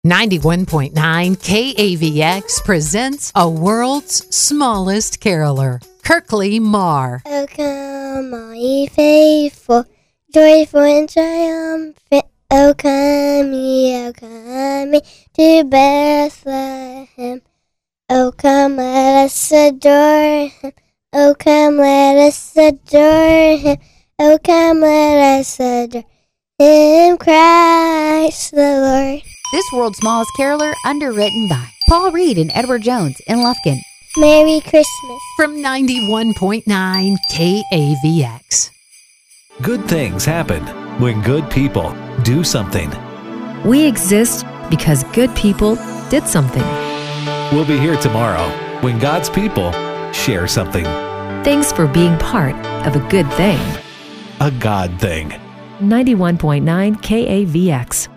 91.9 KAVX presents a world's smallest caroler, Kirkley Marr. O come, all ye faithful, joyful and triumphant. O come ye to Bethlehem. O come, let us adore him. O come, let us adore him. O come, let us adore him, Christ the Lord. This World's Smallest Caroler, underwritten by Paul Reed and Edward Jones in Lufkin. Merry Christmas. From 91.9 KAVX. Good things happen when good people do something. We exist because good people did something. We'll be here tomorrow when God's people share something. Thanks for being part of a good thing. A God thing. 91.9 KAVX.